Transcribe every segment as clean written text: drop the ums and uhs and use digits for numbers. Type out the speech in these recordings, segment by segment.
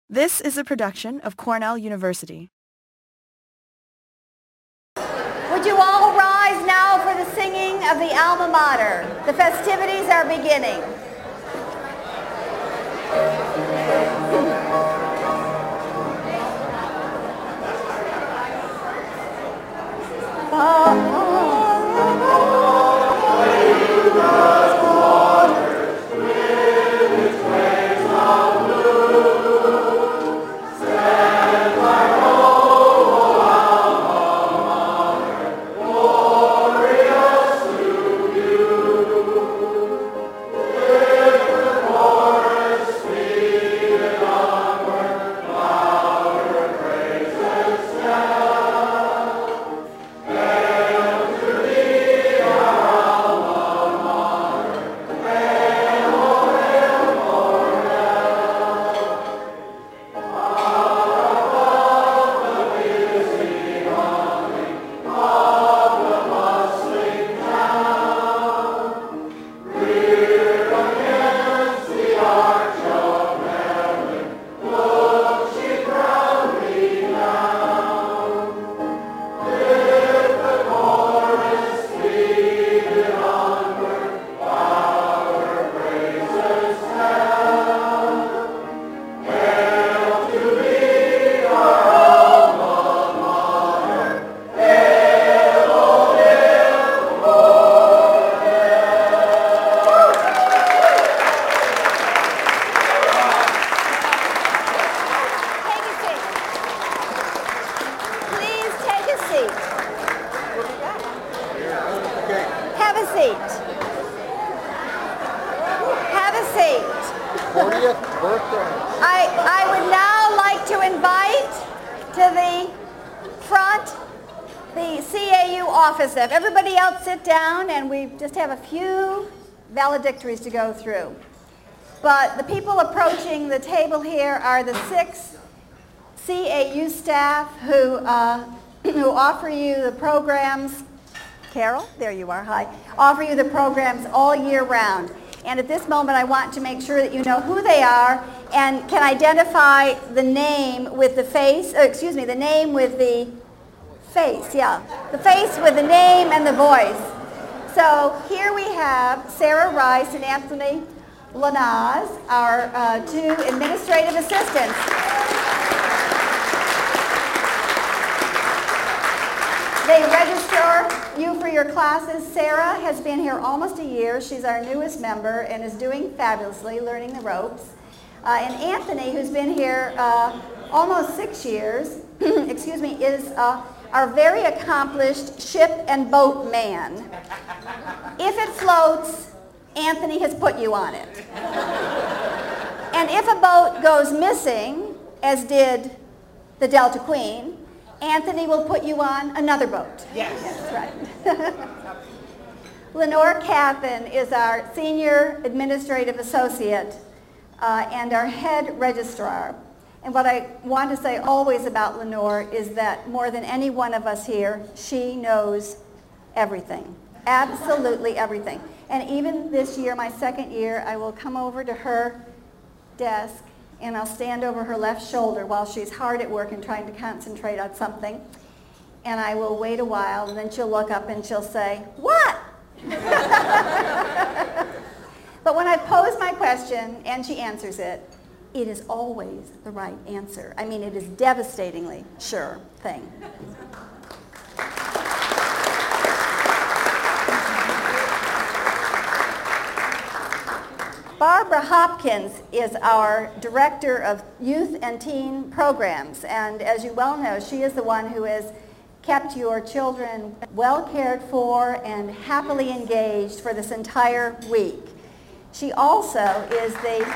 This is a production of Cornell University. Would you all rise now for the singing of the alma mater? The festivities are beginning. Everybody else sit down, and we just have a few valedictories to go through. But the people approaching the table here are the 6 CAU staff who offer you the programs. Carol, there you are, hi. Offer you the programs all year round. And at this moment, I want to make sure that you know who they are and can identify the name with the face, the name with the face, yeah. The face with the name and the voice. So here we have Sarah Rice and Anthony Lanaz, our 2 administrative assistants. They register you for your classes. Sarah has been here almost a year. She's our newest member and is doing fabulously, learning the ropes. And Anthony, who's been here almost 6 years, is our very accomplished ship and boat man. If it floats, Anthony has put you on it. And if a boat goes missing, as did the Delta Queen, Anthony will put you on another boat. Yes. That's right. Lenore Cathan is our senior administrative associate and our head registrar. And what I want to say always about Lenore is that more than any one of us here, she knows everything, absolutely everything. And even this year, my 2nd year, I will come over to her desk and I'll stand over her left shoulder while she's hard at work and trying to concentrate on something. And I will wait a while, and then she'll look up and she'll say, "What?" But when I pose my question and she answers it, it is always the right answer. I mean, it is devastatingly sure thing. Barbara Hopkins is our Director of Youth and Teen Programs, and as you well know, she is the one who has kept your children well cared for and happily engaged for this entire week. She also is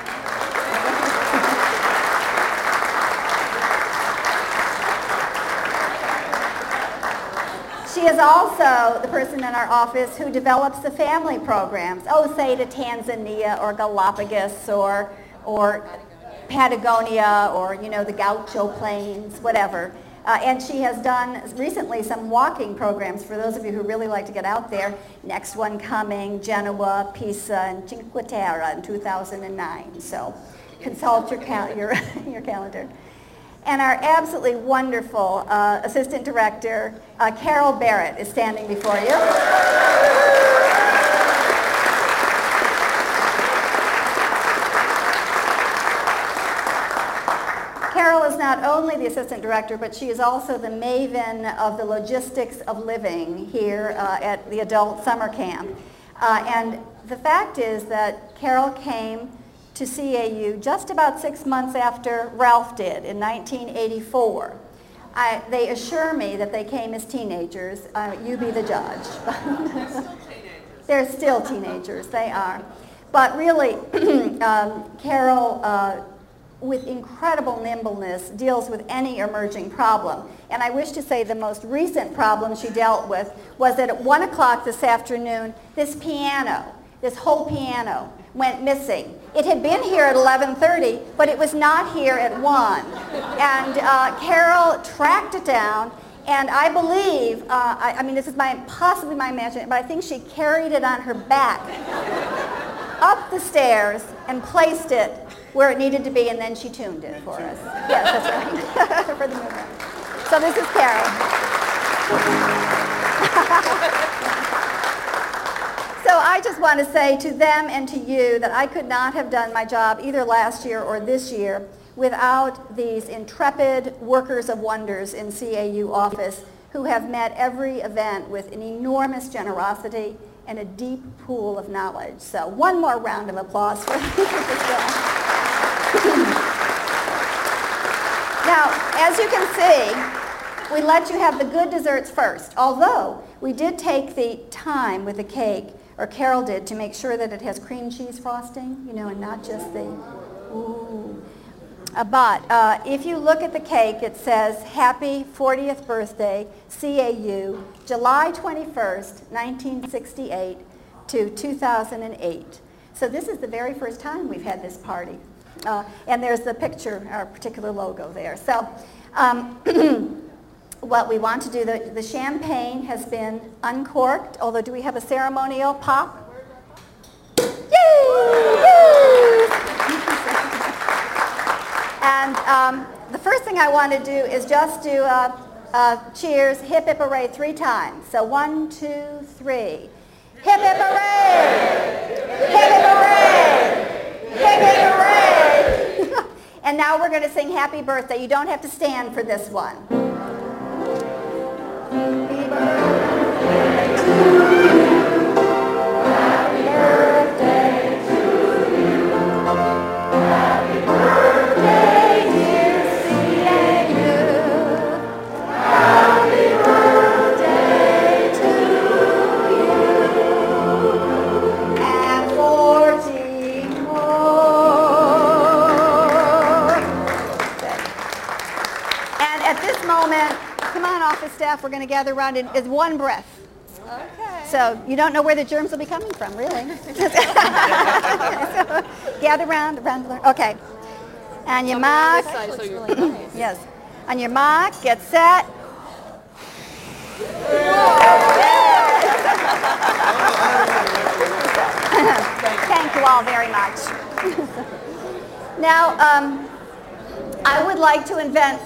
She is also the person in our office who develops the family programs. Say to Tanzania or Galapagos or Patagonia or, the Gaucho Plains, whatever. And she has done recently some walking programs for those of you who really like to get out there. Next one coming, Genoa, Pisa, and Cinque Terre in 2009. So consult your calendar. And our absolutely wonderful assistant director, Carol Barrett, is standing before you. Carol is not only the assistant director, but she is also the maven of the logistics of living here at the adult summer camp. And the fact is that Carol came to CAU just about 6 months after Ralph did in 1984. They assure me that they came as teenagers. You be the judge. They're still teenagers, they are. But really, Carol, with incredible nimbleness, deals with any emerging problem. And I wish to say the most recent problem she dealt with was that at 1 o'clock this afternoon, this whole piano, went missing. It had been here at 11:30, but it was not here at 1. And Carol tracked it down, and I believe, I mean, this is possibly my imagination, but I think she carried it on her back up the stairs and placed it where it needed to be, and then she tuned it for us. Yes, that's right, for the movement. So this is Carol. So I just want to say to them and to you that I could not have done my job either last year or this year without these intrepid workers of wonders in CAU office who have met every event with an enormous generosity and a deep pool of knowledge. So one more round of applause for them. Now, as you can see, we let you have the good desserts first, although we did take the time with the cake, or Carol did, to make sure that it has cream cheese frosting, you know, and not just the, ooh. But if you look at the cake, it says, Happy 40th Birthday, CAU, July 21st, 1968 to 2008. So this is the very first time we've had this party. And there's the picture, our particular logo there. So what we want to do, the champagne has been uncorked, although do we have a ceremonial pop? Yay! Yay! And the first thing I want to do is just do cheers, hip hip hooray 3 times. So 1, 2, 3. Hip hip hooray! Hip hip hooray! Hip hip hooray! And now we're going to sing Happy Birthday. You don't have to stand for this one. Happy birthday to you. Happy birthday to you. Happy birthday, dear CAU. Happy birthday to you. And 14 more. And at this moment, come on, office staff, we're going to gather around in one breath. Okay. So you don't know where the germs will be coming from, really. So, gather around. Okay. On your mark. Yes. On your mark, get set. Thank you all very much. Now, I would like to invite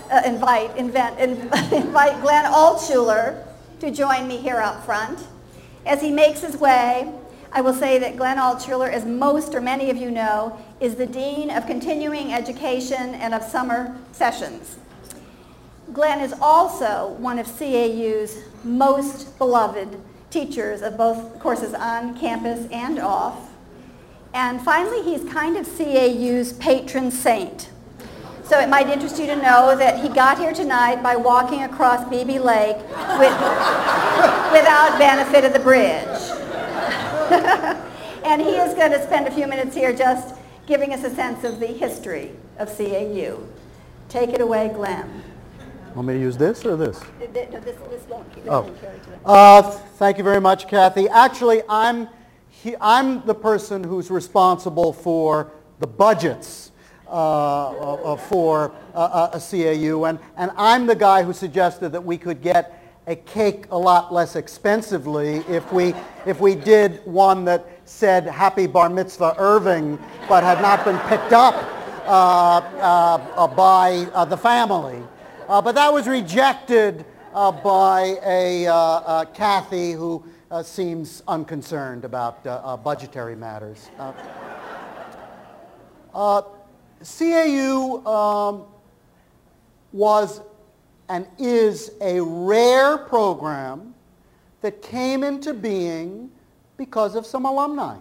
Glenn Altshuler to join me here up front. As he makes his way, I will say that Glenn Altshuler, as most or many of you know, is the Dean of Continuing Education and of Summer Sessions. Glenn is also one of CAU's most beloved teachers of both courses on campus and off. And finally, he's kind of CAU's patron saint. So it might interest you to know that he got here tonight by walking across Beebe Lake without benefit of the bridge. And he is going to spend a few minutes here just giving us a sense of the history of CAU. Take it away, Glenn. Want me to use this or this? This won't carry today. Thank you very much, Kathy. Actually, I'm the person who's responsible for the budgets for a CAU, and I'm the guy who suggested that we could get a cake a lot less expensively if we did one that said Happy Bar Mitzvah Irving but had not been picked up by the family. But that was rejected by a Kathy who seems unconcerned about budgetary matters. CAU was and is a rare program that came into being because of some alumni.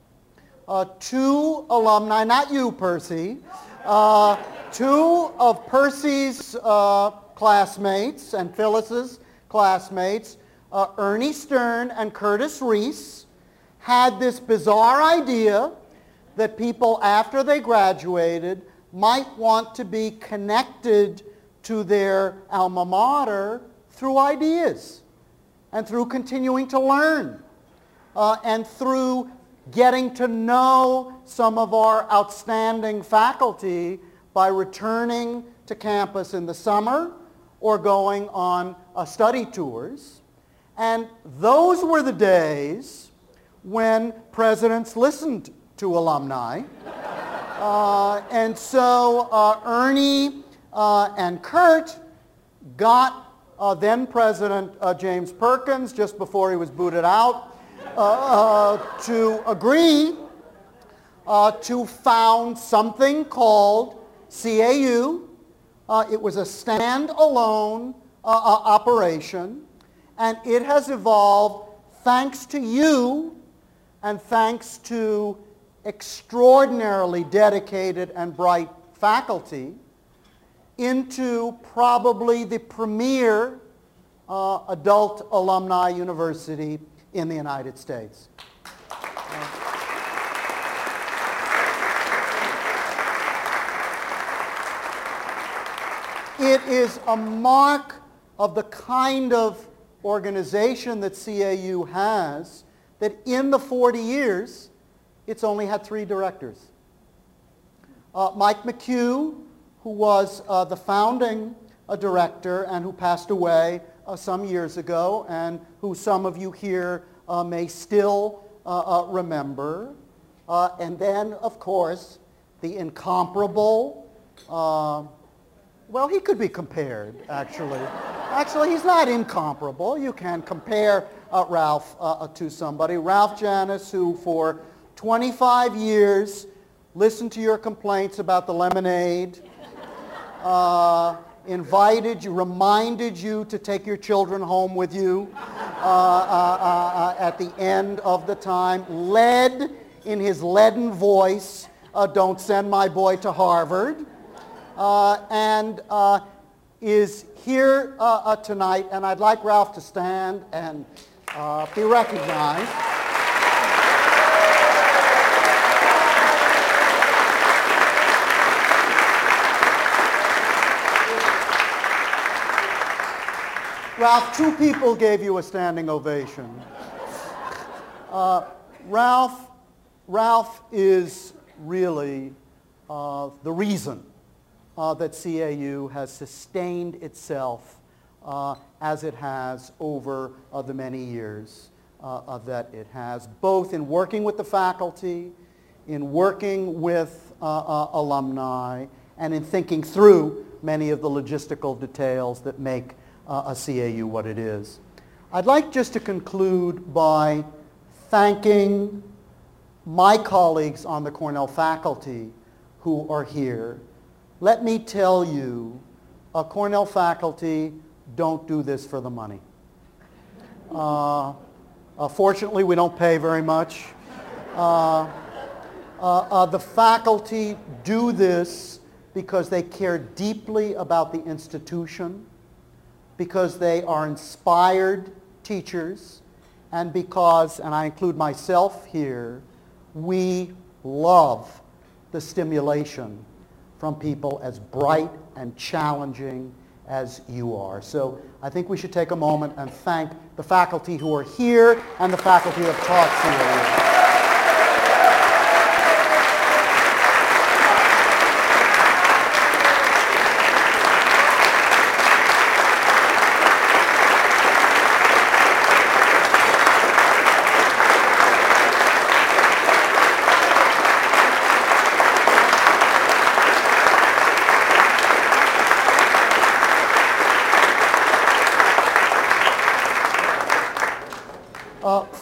Two alumni, not you, Percy, two of Percy's classmates and Phyllis's classmates, Ernie Stern and Curtis Reese, had this bizarre idea that people after they graduated might want to be connected to their alma mater through ideas and through continuing to learn and through getting to know some of our outstanding faculty by returning to campus in the summer or going on study tours. And those were the days when presidents listened to alumni. And so Ernie and Kurt got then President James Perkins, just before he was booted out, to agree to found something called CAU. It was a standalone operation, and it has evolved thanks to you and thanks to extraordinarily dedicated and bright faculty into probably the premier adult alumni university in the United States. It is a mark of the kind of organization that CAU has that in the 40 years, it's only had 3 directors. Mike McHugh, who was the founding director and who passed away some years ago and who some of you here may still remember. And then, of course, the incomparable, well, he could be compared, actually. Actually, he's not incomparable. You can compare Ralph to somebody. Ralph Janis, who for 25 years listened to your complaints about the lemonade, invited you, reminded you to take your children home with you at the end of the time, led in his leaden voice, "Don't send my boy to Harvard," and is here tonight, and I'd like Ralph to stand and be recognized. Ralph, 2 people gave you a standing ovation. Ralph is really the reason that CAU has sustained itself as it has over the many years that it has, both in working with the faculty, in working with alumni, and in thinking through many of the logistical details that make a CAU what it is. I'd like just to conclude by thanking my colleagues on the Cornell faculty who are here. Let me tell you, Cornell faculty don't do this for the money. Fortunately, we don't pay very much. The faculty do this because they care deeply about the institution, because they are inspired teachers, and because, and I include myself here, we love the stimulation from people as bright and challenging as you are. So I think we should take a moment and thank the faculty who are here and the faculty who have taught CAU.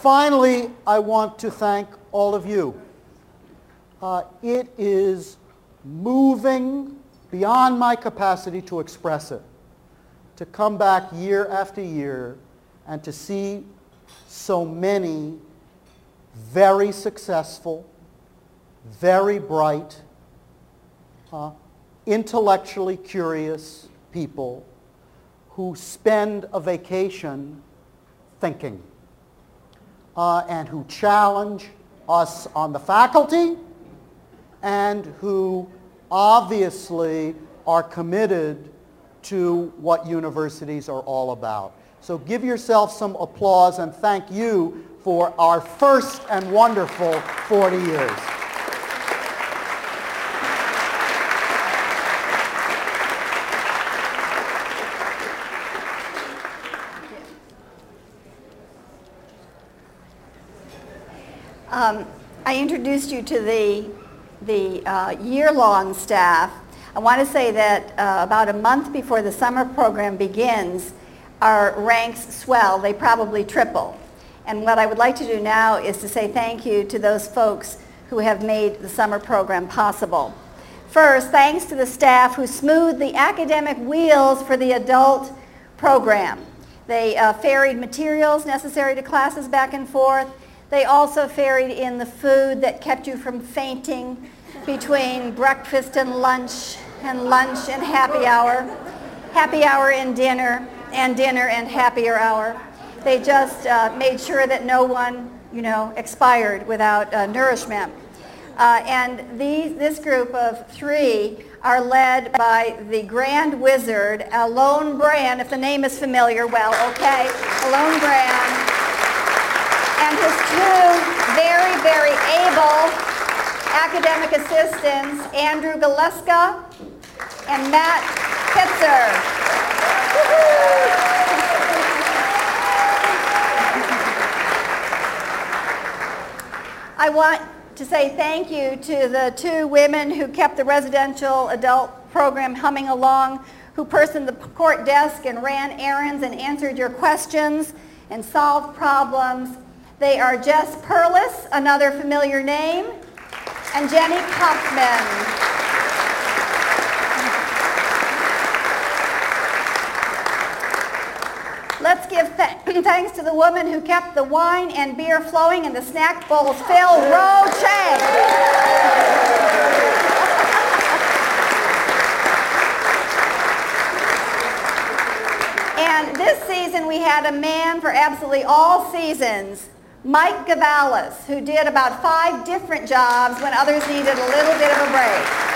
finally, I want to thank all of you. It is moving beyond my capacity to express it, to come back year after year and to see so many very successful, very bright, intellectually curious people who spend a vacation thinking and who challenge us on the faculty and who obviously are committed to what universities are all about. So give yourself some applause and thank you for our first and wonderful 40 years. I introduced you to the year-long staff. I want to say that about a month before the summer program begins, our ranks swell. They probably triple. And what I would like to do now is to say thank you to those folks who have made the summer program possible. First, thanks to the staff who smoothed the academic wheels for the adult program. They ferried materials necessary to classes back and forth. They also ferried in the food that kept you from fainting between breakfast and lunch and happy hour and dinner and happier hour. They just made sure that no one, expired without nourishment. And this group of three are led by the grand wizard, Alon Brand, if the name is familiar, well, okay, Alon Brand, and his two very, very able academic assistants, Andrew Galeska and Matt Pitzer. I want to say thank you to the two women who kept the residential adult program humming along, who personed the court desk and ran errands and answered your questions and solved problems. They are Jess Perlis, another familiar name, and Jenny Kaufman. Let's give thanks to the woman who kept the wine and beer flowing and the snack bowls filled, Ro Chang. And this season we had a man for absolutely all seasons, Mike Gavalis, who did about 5 different jobs when others needed a little bit of a break.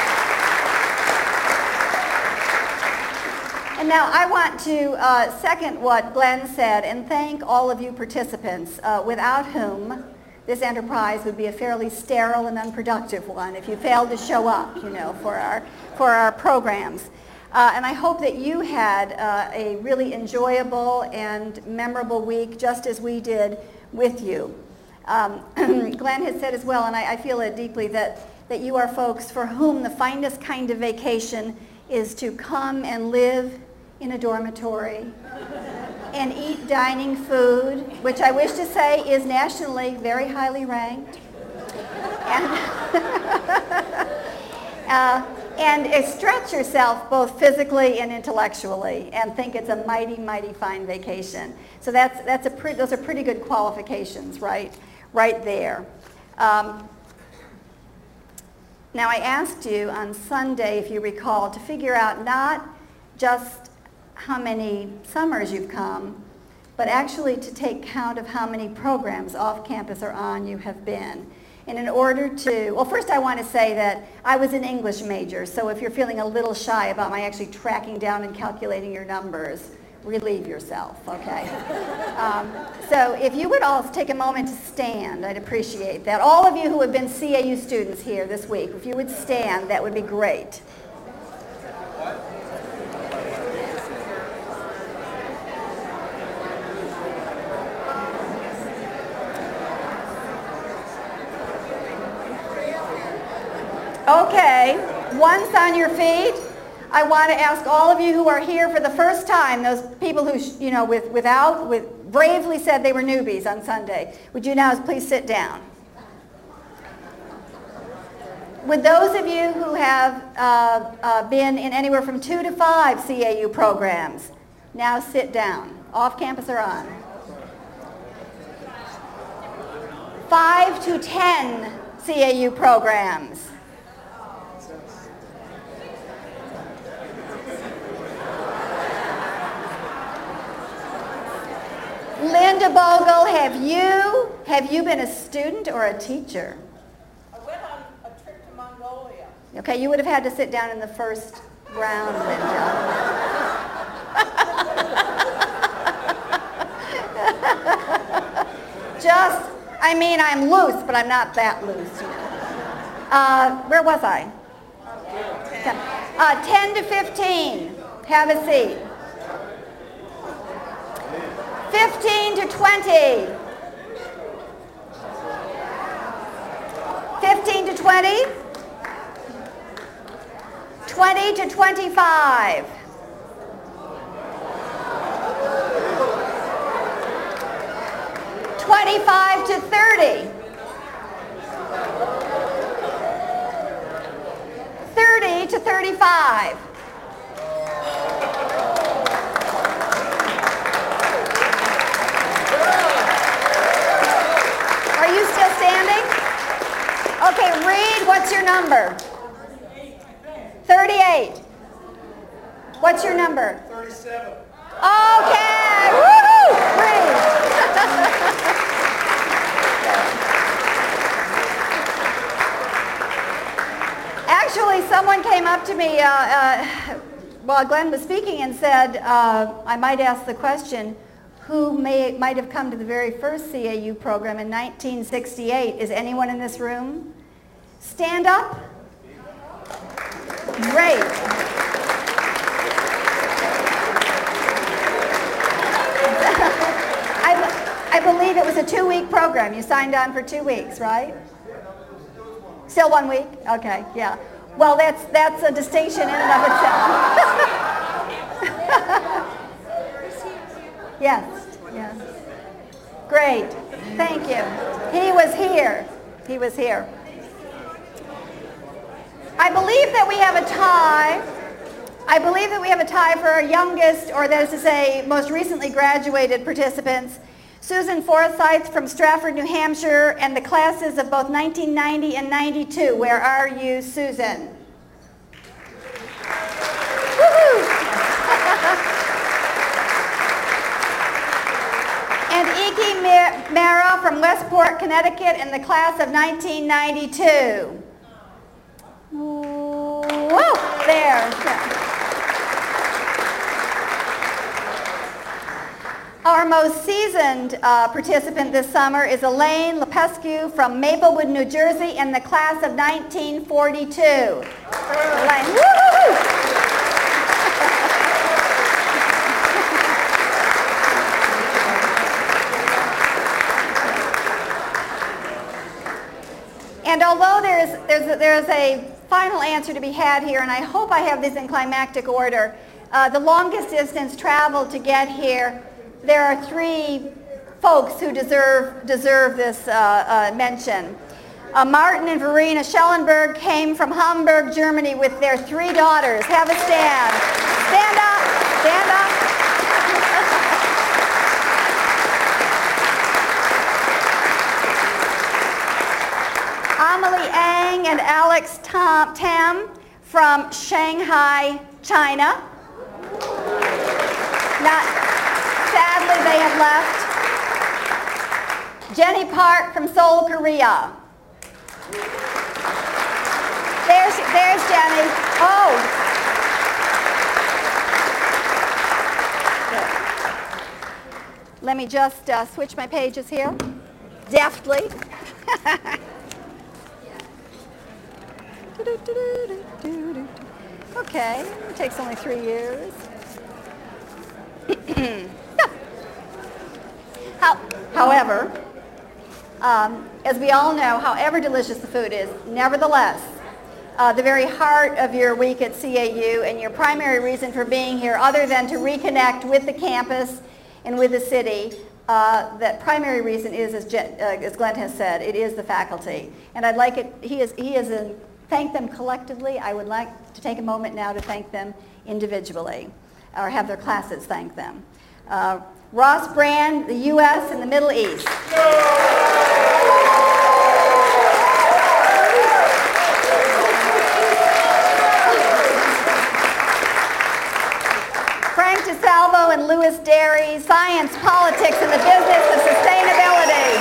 And now I want to second what Glenn said and thank all of you participants, without whom this enterprise would be a fairly sterile and unproductive one if you failed to show up, for our programs. And I hope that you had a really enjoyable and memorable week, just as we did with you. Glenn has said as well, and I feel it deeply, that you are folks for whom the finest kind of vacation is to come and live in a dormitory and eat dining food, which I wish to say is nationally very highly ranked, and stretch yourself both physically and intellectually, and think it's a mighty, mighty fine vacation. So those are pretty good qualifications, right there. Now I asked you on Sunday, if you recall, to figure out not just how many summers you've come, but actually to take count of how many programs off campus or on you have been. And in order to, well, first I want to say that I was an English major, so if you're feeling a little shy about my actually tracking down and calculating your numbers, relieve yourself, okay? So if you would all take a moment to stand, I'd appreciate that. All of you who have been CAU students here this week, if you would stand, that would be great. Okay, once on your feet, I want to ask all of you who are here for the first time, those people who, bravely said they were newbies on Sunday. Would you now please sit down? Would those of you who have been in anywhere from 2 to 5 CAU programs now sit down, off campus or on? 5 to 10 CAU programs. Linda Bogle, have you been a student or a teacher? I went on a trip to Mongolia. Okay, you would have had to sit down in the first round, Linda. I'm loose, but I'm not that loose. You know. Where was I? 10 to 15. Have a seat. 15 to 20. 15 to 20. 20 to 25. 25 to 30. 30 to 35. Are you still standing? Okay, Reed, what's your number? 38. What's your number? 37. Okay, woohoo, Reed. Actually, someone came up to me while Glenn was speaking and said, I might ask the question, who might have come to the very first CAU program in 1968? Is anyone in this room? Stand up. Great. I believe it was a 2-week program. You signed on for 2 weeks, right? Still 1 week? Okay, yeah. Well, that's a distinction in and of itself. Yes, yes. Great. Thank you. He was here. He was here. I believe that we have a tie. I believe that we have a tie for our youngest, or that is to say, most recently graduated participants. Susan Forsyth from Stratford, New Hampshire, and the classes of both 1990 and 92. Where are you, Susan? Woohoo! And Iki Mara from Westport, Connecticut, in the class of 1992. Whoa, there. Our most seasoned participant this summer is Elaine Lepescu from Maplewood, New Jersey, in the class of 1942. Elaine, woo-hoo-hoo! And although there's a final answer to be had here, and I hope I have this in climactic order, the longest distance traveled to get here, there are 3 folks who deserve this mention. Martin and Verena Schellenberg came from Hamburg, Germany with their 3 daughters. Have a stand. Stand up. Stand up. Amelie Ang and Alex Tam from Shanghai, China. Sadly, they have left. Jenny Park from Seoul, Korea. There's Jenny. Oh. Let me just switch my pages here. Deftly. Okay, it takes only 3 years. However, as we all know, however delicious the food is, nevertheless, the very heart of your week at CAU and your primary reason for being here, other than to reconnect with the campus and with the city, that primary reason is, as Glenn has said, it is the faculty. And I'd like it, he is thank them collectively. I would like to take a moment now to thank them individually, or have their classes thank them. Ross Brand, the U.S. and the Middle East. Frank DeSalvo and Louis Derry, Science, Politics, and the Business of Sustainability.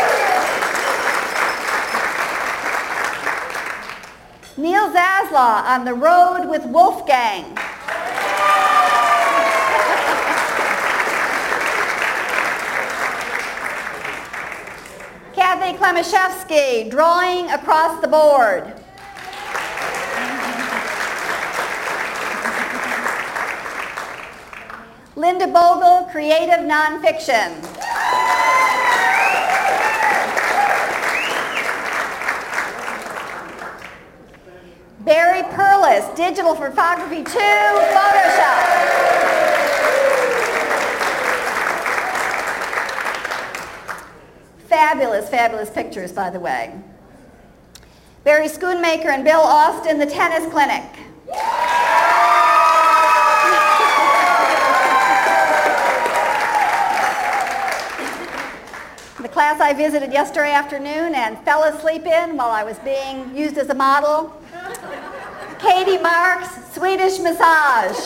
Neil Zaslaw on The Road with Wolfgang. Kathy Klemaszewski, Drawing Across the Board. Linda Bogle, Creative Nonfiction. Barry Perlis, Digital Photography 2, Photoshop. Fabulous, fabulous pictures, by the way. Barry Schoonmaker and Bill Austin, The Tennis Clinic. The class I visited yesterday afternoon and fell asleep in while I was being used as a model. Katie Marks, Swedish Massage.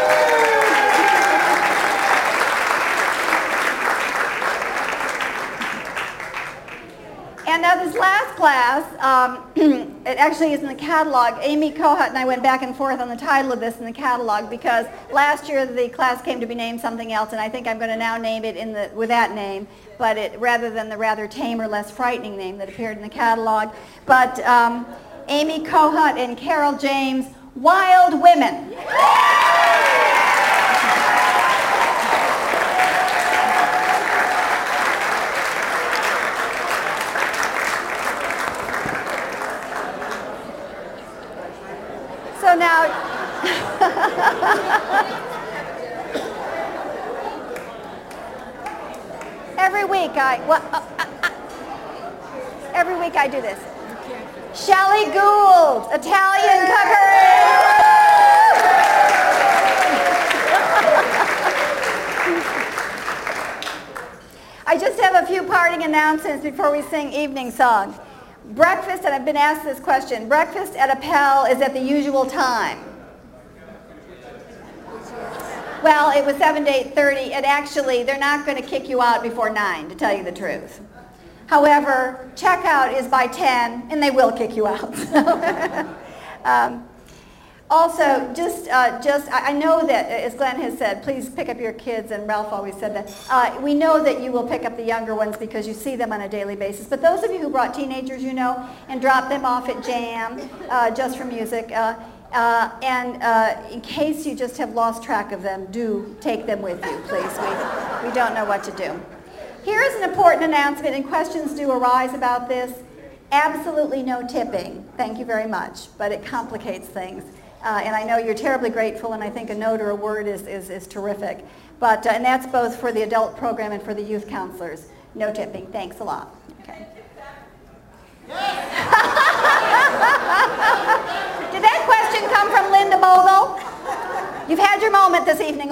And now this last class, it actually is in the catalog. Amy Kohut and I went back and forth on the title of this in the catalog because last year the class came to be named something else, and I think I'm going to now name it with that name, but rather than the rather tame or less frightening name that appeared in the catalog. But Amy Kohut and Carol James, Wild Women. So now, every week I do this. Shelley Gould, Italian cookery. I just have a few parting announcements before we sing evening song. Breakfast, and I've been asked this question, breakfast at Appel is at the usual time. Well, it was 7 to 8:30, and actually they're not going to kick you out before 9, to tell you the truth. However, checkout is by 10, and they will kick you out. Also, I know that, as Glenn has said, please pick up your kids, and Ralph always said that. We know that you will pick up the younger ones because you see them on a daily basis. But those of you who brought teenagers, you know, and dropped them off at Jam just for music, in case you just have lost track of them, do take them with you, please. We don't know what to do. Here is an important announcement, and questions do arise about this. Absolutely no tipping. Thank you very much, but it complicates things. And I know you're terribly grateful, and I think a note or a word is terrific. But, and that's both for the adult program and for the youth counselors. No tipping. Thanks a lot. Okay. Did that question come from Linda Bogle? You've had your moment this evening.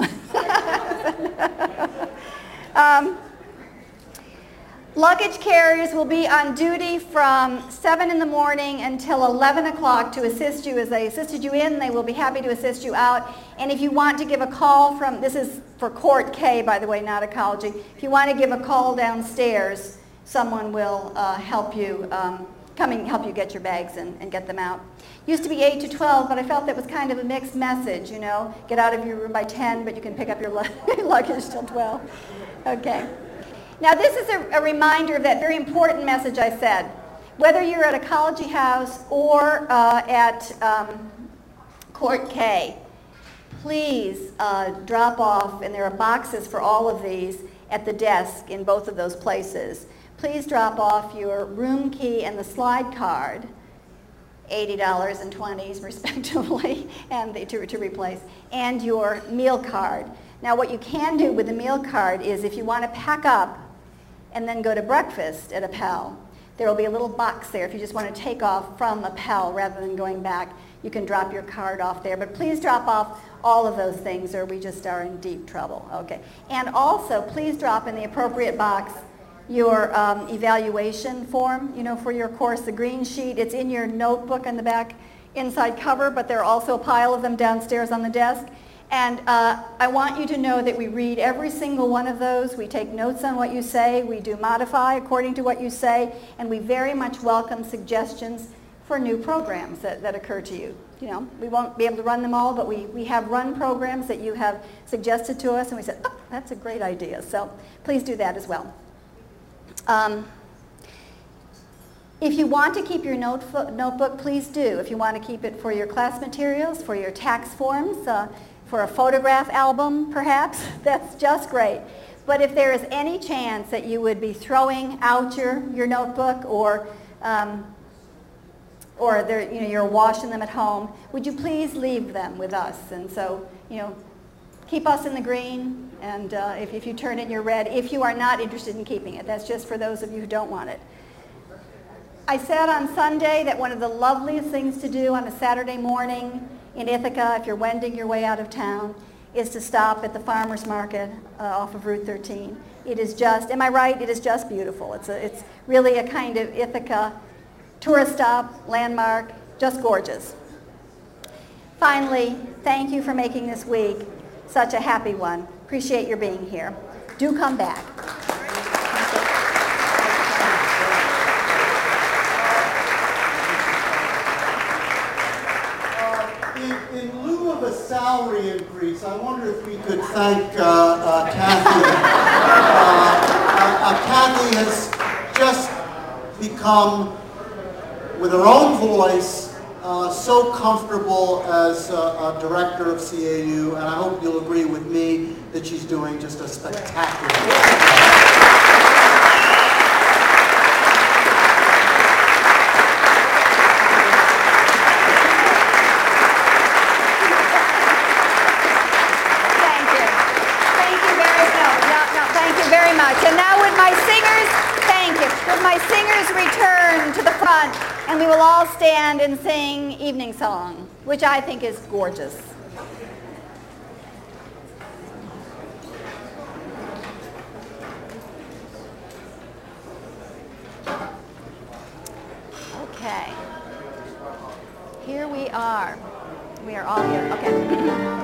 Luggage carriers will be on duty from 7 in the morning until 11 o'clock to assist you. As they assisted you in, they will be happy to assist you out. And if you want to give a call from, this is for Court K, by the way, not ecology. If you want to give a call downstairs, someone will help you, help you get your bags and get them out. Used to be 8 to 12, but I felt that was kind of a mixed message, you know. Get out of your room by 10, but you can pick up your luggage till 12. Okay. Now this is a reminder of that very important message I said. Whether you're at Ecology House or at Court K, please drop off, and there are boxes for all of these at the desk in both of those places. Please drop off your room key and the slide card, $80 and $20s respectively, and to replace, and your meal card. Now what you can do with the meal card is if you want to pack up and then go to breakfast at Appel, there will be a little box there. If you just want to take off from Appel rather than going back, you can drop your card off there. But please drop off all of those things or we just are in deep trouble. Okay. And also, please drop in the appropriate box your evaluation form, for your course, the green sheet. It's in your notebook on the back inside cover, but there are also a pile of them downstairs on the desk. And I want you to know that we read every single one of those. We take notes on what you say. We do modify according to what you say. And we very much welcome suggestions for new programs that occur to you. We won't be able to run them all, but we have run programs that you have suggested to us. And we said, oh, that's a great idea. So please do that as well. If you want to keep your notebook, please do. If you want to keep it for your class materials, for your tax forms, for a photograph album, perhaps, that's just great. But if there is any chance that you would be throwing out your notebook or you're washing them at home, would you please leave them with us? And so, keep us in the green, and if you turn in your red, if you are not interested in keeping it. That's just for those of you who don't want it. I said on Sunday that one of the loveliest things to do on a Saturday morning in Ithaca, if you're wending your way out of town, is to stop at the farmer's market off of Route 13. It is just, am I right? It is just beautiful. It's really a kind of Ithaca tourist stop, landmark, just gorgeous. Finally, thank you for making this week such a happy one. Appreciate your being here. Do come back. In lieu of a salary increase, I wonder if we could thank Kathy. Kathy has just become, with her own voice, so comfortable as a director of CAU, and I hope you'll agree with me that she's doing just a spectacular job. And now would my singers, thank you, would my singers return to the front and we will all stand and sing Evening Song, which I think is gorgeous. Okay, here we are. We are all here, okay.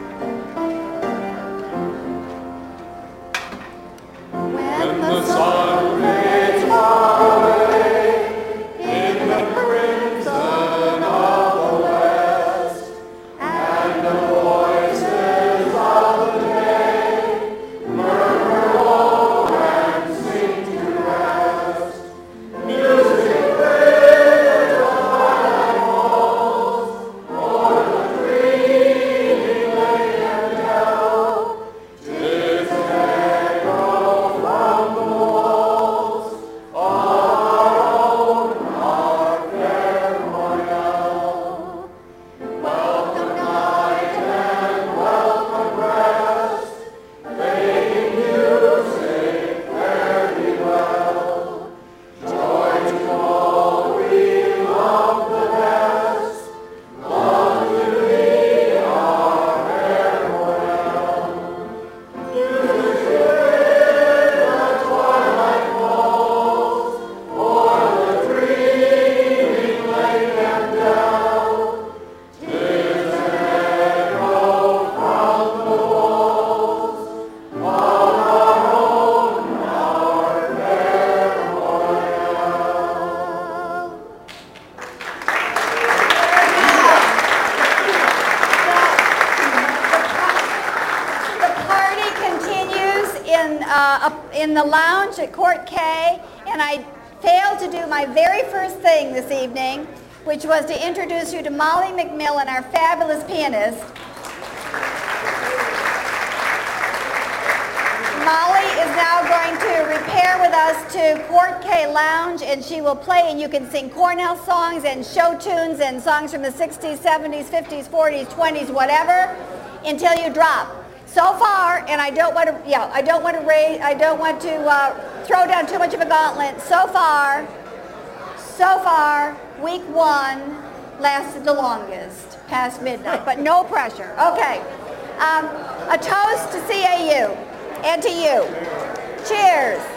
When the sun fades away in the crimson of the west, and the voices of the day murmur low and sing to rest, music fades the twilight falls, o'er the dreaming lake and dell, 'tis an echo from the walls of our own fair Royal. Welcome night and welcome rest, fading music, fare thee well. Joy to all we love the best, love to thee our fair Royal. Music the twilight falls, o'er the dreaming lake and dell, 'tis an echo from the walls of our own, our fair Royal. The party continues in the lounge at Court K, and I failed to do my very first thing this evening, which was to introduce you to Molly McMillan, our fabulous pianist. Molly is now going to repair with us to Court K Lounge, and she will play, and you can sing Cornell songs and show tunes and songs from the 60s, 70s, 50s, 40s, 20s, whatever, until you drop. So far, and I don't want to throw down too much of a gauntlet. So far, week 1 lasted the longest, past midnight, but no pressure. Okay. A toast to CAU and to you. Cheers.